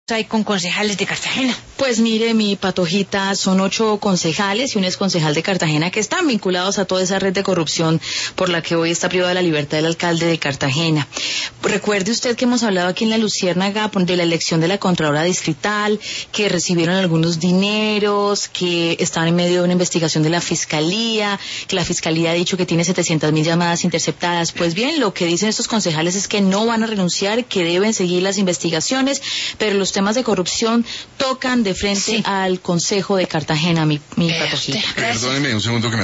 hay con concejales de Cartagena? Pues mire, mi patojita, son 8 concejales y un exconcejal de Cartagena que están vinculados a toda esa red de corrupción por la que hoy está privado de la libertad el alcalde de Cartagena. Recuerde usted que hemos hablado aquí en La Luciérnaga de la elección de la Contralora Distrital, que recibieron algunos dineros, que estaban en medio de una investigación de la Fiscalía, que la Fiscalía ha dicho que tiene 700.000 llamadas interceptadas. Pues bien, lo que dicen estos concejales es que no van a renunciar, que deben seguir las investigaciones, pero los temas de corrupción tocan de frente al Consejo de Cartagena, mi patojita. Perdóneme un segundo que me